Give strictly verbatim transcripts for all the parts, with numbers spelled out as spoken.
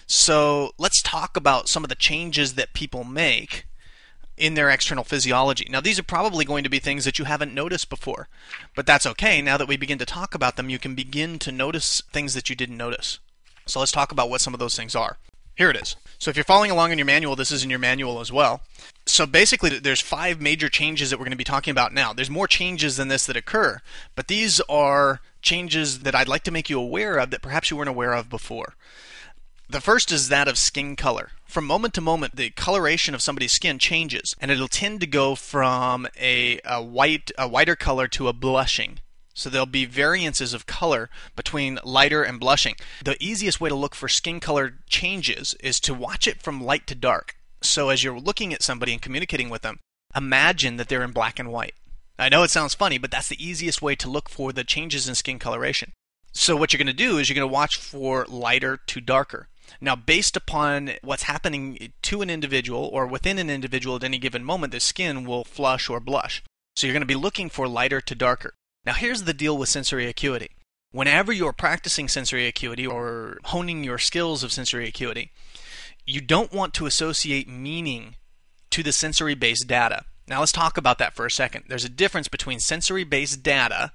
So let's talk about some of the changes that people make in their external physiology. Now, these are probably going to be things that you haven't noticed before, but that's okay. Now that we begin to talk about them, you can begin to notice things that you didn't notice. So let's talk about what some of those things are. Here it is. So if you're following along in your manual, this is in your manual as well. So basically, there's five major changes that we're going to be talking about now. There's more changes than this that occur, but these are changes that I'd like to make you aware of that perhaps you weren't aware of before. The first is that of skin color. From moment to moment, the coloration of somebody's skin changes, and it'll tend to go from a, a white, a whiter color to a blushing. So there'll be variances of color between lighter and blushing. The easiest way to look for skin color changes is to watch it from light to dark. So as you're looking at somebody and communicating with them, imagine that they're in black and white. I know it sounds funny, but that's the easiest way to look for the changes in skin coloration. So what you're going to do is you're going to watch for lighter to darker. Now, based upon what's happening to an individual or within an individual at any given moment, the skin will flush or blush. So you're going to be looking for lighter to darker. Now, here's the deal with sensory acuity. Whenever you're practicing sensory acuity or honing your skills of sensory acuity, you don't want to associate meaning to the sensory-based data. Now, let's talk about that for a second. There's a difference between sensory-based data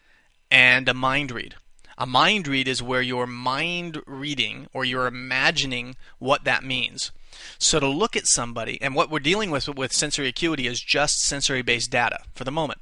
and a mind read. A mind read is where you're mind reading or you're imagining what that means. So to look at somebody, and what we're dealing with with sensory acuity is just sensory-based data for the moment.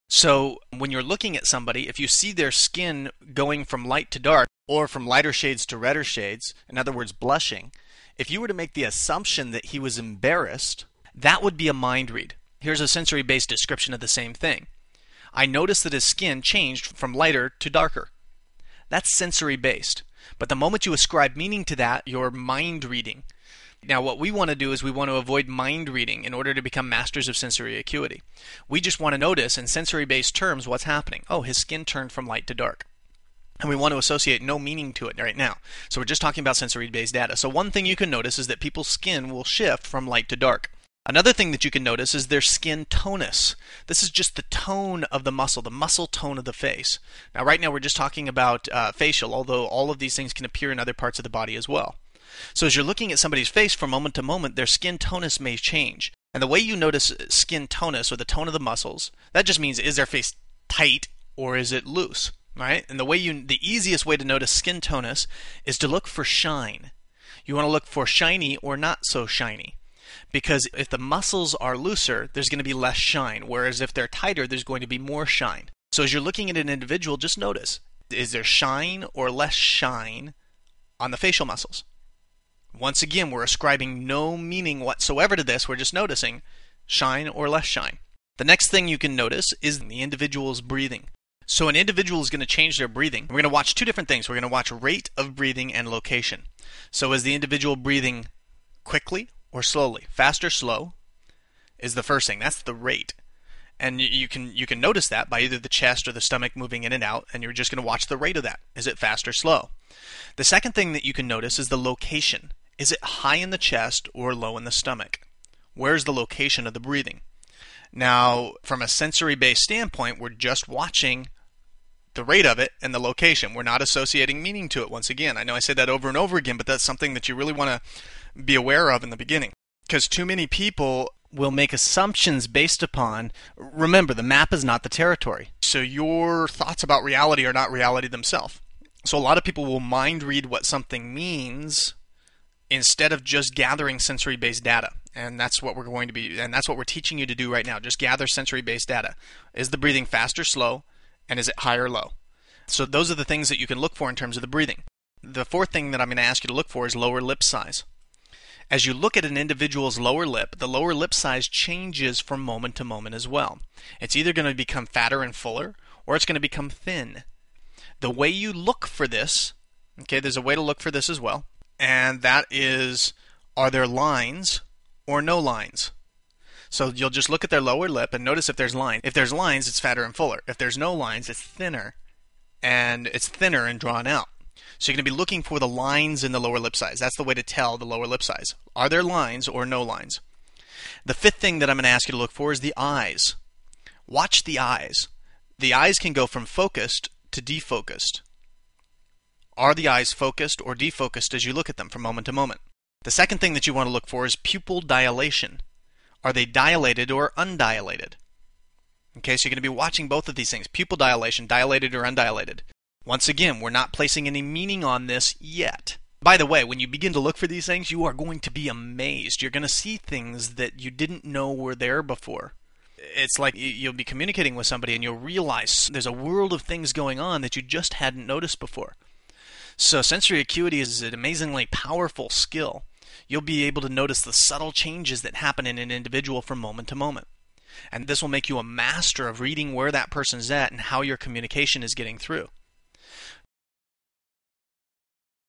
So when you're looking at somebody, if you see their skin going from light to dark or from lighter shades to redder shades, in other words blushing, if you were to make the assumption that he was embarrassed, that would be a mind read. Here's a sensory-based description of the same thing. I noticed that his skin changed from lighter to darker. That's sensory-based. But the moment you ascribe meaning to that, you're mind reading. Now, what we want to do is we want to avoid mind reading in order to become masters of sensory acuity. We just want to notice in sensory-based terms what's happening. Oh, his skin turned from light to dark. And we want to associate no meaning to it right now. So we're just talking about sensory-based data. So one thing you can notice is that people's skin will shift from light to dark. Another thing that you can notice is their skin tonus. This is just the tone of the muscle, the muscle tone of the face. Now, right now we're just talking about uh, facial, although all of these things can appear in other parts of the body as well. So as you're looking at somebody's face from moment to moment, their skin tonus may change. And the way you notice skin tonus, or the tone of the muscles, that just means is their face tight or is it loose, right? And the way you, the easiest way to notice skin tonus is to look for shine. You want to look for shiny or not so shiny. Because if the muscles are looser, there's going to be less shine, whereas if they're tighter, there's going to be more shine. So as you're looking at an individual, just notice, is there shine or less shine on the facial muscles? Once again, we're ascribing no meaning whatsoever to this. We're just noticing shine or less shine. The next thing you can notice is the individual's breathing. So an individual is going to change their breathing. We're going to watch two different things. We're going to watch rate of breathing and location. So is the individual breathing quickly or slowly? Fast or slow is the first thing. That's the rate. And you can you can notice that by either the chest or the stomach moving in and out, and you're just going to watch the rate of that. Is it fast or slow? The second thing that you can notice is the location. Is it high in the chest or low in the stomach? Where's the location of the breathing? Now, from a sensory-based standpoint, we're just watching the rate of it and the location. We're not associating meaning to it once again. I know I say that over and over again, but that's something that you really want to be aware of in the beginning. Because too many people will make assumptions based upon, remember, the map is not the territory. So your thoughts about reality are not reality themselves. So a lot of people will mind read what something means instead of just gathering sensory-based data. And that's what we're going to be, and that's what we're teaching you to do right now. Just gather sensory-based data. Is the breathing fast or slow? And is it high or low? So those are the things that you can look for in terms of the breathing. The fourth thing that I'm going to ask you to look for is lower lip size. As you look at an individual's lower lip, the lower lip size changes from moment to moment as well. It's either going to become fatter and fuller, or it's going to become thin. The way you look for this, okay, there's a way to look for this as well, and that is, are there lines or no lines? So you'll just look at their lower lip and notice if there's lines. If there's lines, it's fatter and fuller. If there's no lines, it's thinner, and it's thinner and drawn out. So you're going to be looking for the lines in the lower lip size. That's the way to tell the lower lip size. Are there lines or no lines? The fifth thing that I'm going to ask you to look for is the eyes. Watch the eyes. The eyes can go from focused to defocused. Are the eyes focused or defocused as you look at them from moment to moment? The second thing that you want to look for is pupil dilation. Are they dilated or undilated? Okay, so you're going to be watching both of these things, pupil dilation, dilated or undilated. Once again, we're not placing any meaning on this yet. By the way, when you begin to look for these things, you are going to be amazed. You're going to see things that you didn't know were there before. It's like you'll be communicating with somebody and you'll realize there's a world of things going on that you just hadn't noticed before. So sensory acuity is an amazingly powerful skill. You'll be able to notice the subtle changes that happen in an individual from moment to moment. And this will make you a master of reading where that person's at and how your communication is getting through.